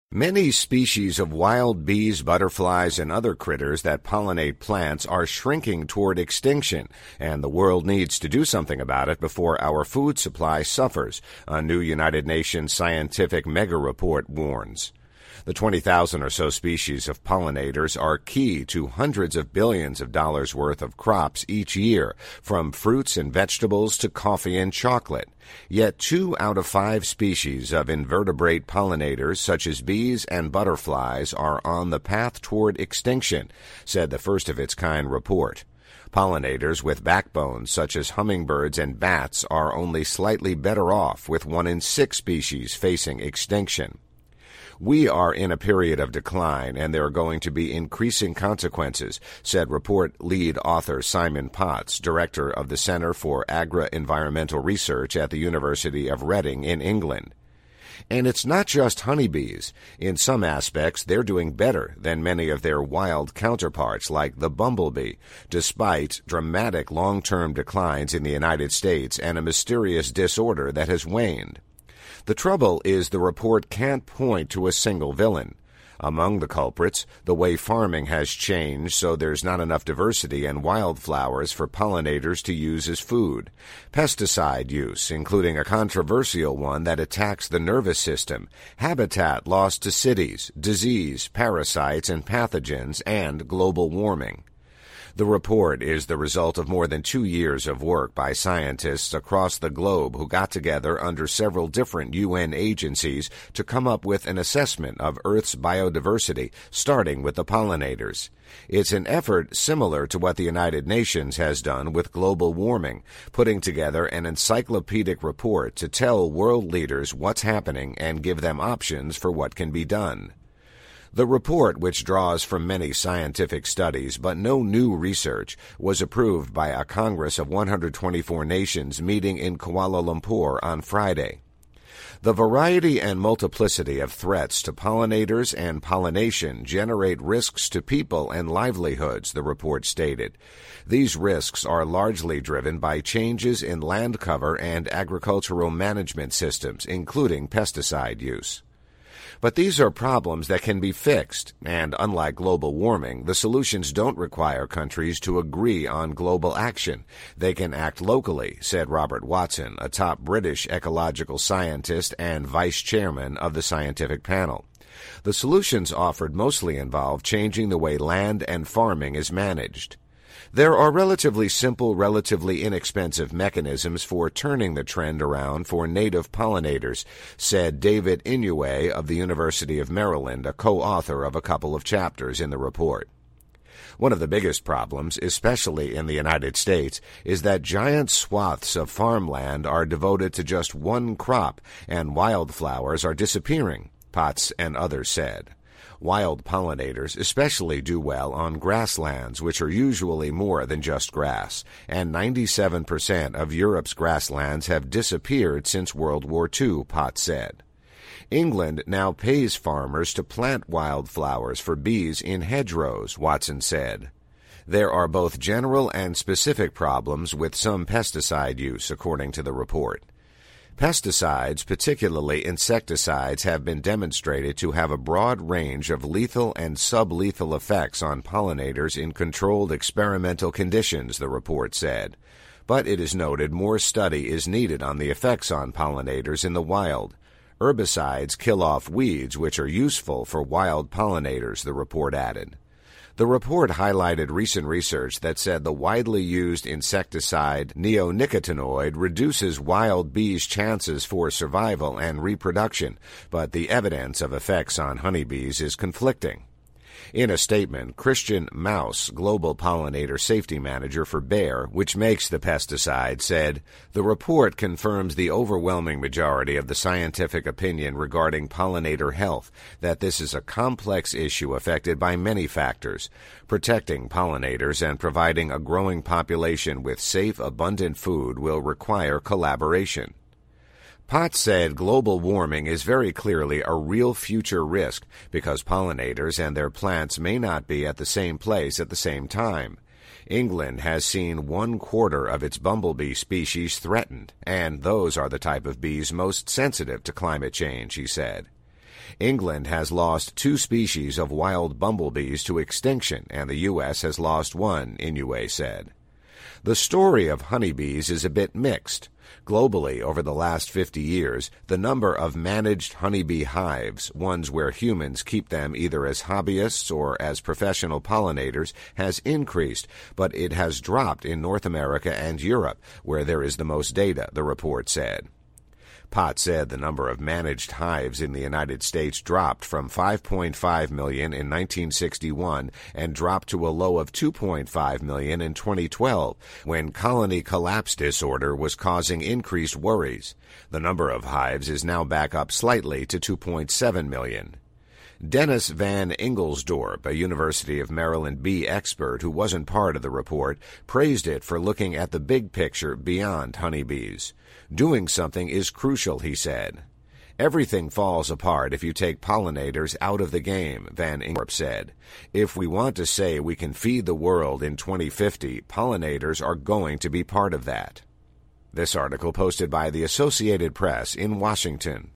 Many species of wild bees, butterflies, and other critters that pollinate plants are shrinking toward extinction, and the world needs to do something about it before our food supply suffers, a new United Nations scientific mega-report warns. The 20,000 or so species of pollinators are key to hundreds of billions of dollars worth of crops each year, from fruits and vegetables to coffee and chocolate. Yet 2 out of 5 species of invertebrate pollinators, such as bees and butterflies, are on the path toward extinction, said the first-of-its-kind report. Pollinators with backbones, such as hummingbirds and bats, are only slightly better off, with 1 in 6 species facing extinction. We are in a period of decline, and there are going to be increasing consequences, said report lead author Simon Potts, director of the Center for Agri-Environmental Research at the University of Reading in England. And it's not just honeybees. In some aspects, they're doing better than many of their wild counterparts, like the bumblebee, despite dramatic long-term declines in the United States and a mysterious disorder that has waned. The trouble is the report can't point to a single villain. Among the culprits, the way farming has changed so there's not enough diversity in wildflowers for pollinators to use as food. Pesticide use, including a controversial one that attacks the nervous system, habitat lost to cities, disease, parasites and pathogens, and global warming. The report is the result of more than 2 years of work by scientists across the globe who got together under several different UN agencies to come up with an assessment of Earth's biodiversity, starting with the pollinators. It's an effort similar to what the United Nations has done with global warming, putting together an encyclopedic report to tell world leaders what's happening and give them options for what can be done. The report, which draws from many scientific studies but no new research, was approved by a Congress of 124 nations meeting in Kuala Lumpur on Friday. The variety and multiplicity of threats to pollinators and pollination generate risks to people and livelihoods, the report stated. These risks are largely driven by changes in land cover and agricultural management systems, including pesticide use. But these are problems that can be fixed, and unlike global warming, the solutions don't require countries to agree on global action. They can act locally, said Robert Watson, a top British ecological scientist and vice chairman of the scientific panel. The solutions offered mostly involve changing the way land and farming is managed. There are relatively simple, relatively inexpensive mechanisms for turning the trend around for native pollinators, said David Inouye of the University of Maryland, a co-author of a couple of chapters in the report. One of the biggest problems, especially in the United States, is that giant swaths of farmland are devoted to just one crop, and wildflowers are disappearing, Potts and others said. Wild pollinators especially do well on grasslands, which are usually more than just grass, and 97% of Europe's grasslands have disappeared since World War II, Potts said. England now pays farmers to plant wildflowers for bees in hedgerows, Watson said. There are both general and specific problems with some pesticide use, according to the report. Pesticides, particularly insecticides, have been demonstrated to have a broad range of lethal and sublethal effects on pollinators in controlled experimental conditions, the report said. But it is noted more study is needed on the effects on pollinators in the wild. Herbicides kill off weeds, which are useful for wild pollinators, the report added. The report highlighted recent research that said the widely used insecticide neonicotinoid reduces wild bees' chances for survival and reproduction, but the evidence of effects on honeybees is conflicting. In a statement, Christian Maus, global pollinator safety manager for Bayer, which makes the pesticide, said, "The report confirms the overwhelming majority of the scientific opinion regarding pollinator health, that this is a complex issue affected by many factors. Protecting pollinators and providing a growing population with safe, abundant food will require collaboration." Potts said global warming is very clearly a real future risk because pollinators and their plants may not be at the same place at the same time. England has seen 1/4 of its bumblebee species threatened, and those are the type of bees most sensitive to climate change, he said. England has lost 2 species of wild bumblebees to extinction, and the U.S. has lost 1, Inouye said. The story of honeybees is a bit mixed. Globally, over the last 50 years, the number of managed honeybee hives, ones where humans keep them either as hobbyists or as professional pollinators, has increased, but it has dropped in North America and Europe, where there is the most data, the report said. Pott said the number of managed hives in the United States dropped from 5.5 million in 1961 and dropped to a low of 2.5 million in 2012, when colony collapse disorder was causing increased worries. The number of hives is now back up slightly to 2.7 million. Dennis Van Ingelsdorp, a University of Maryland bee expert who wasn't part of the report, praised it for looking at the big picture beyond honeybees. Doing something is crucial, he said. Everything falls apart if you take pollinators out of the game, Van Ingelsdorp said. If we want to say we can feed the world in 2050, pollinators are going to be part of that. This article posted by the Associated Press in Washington.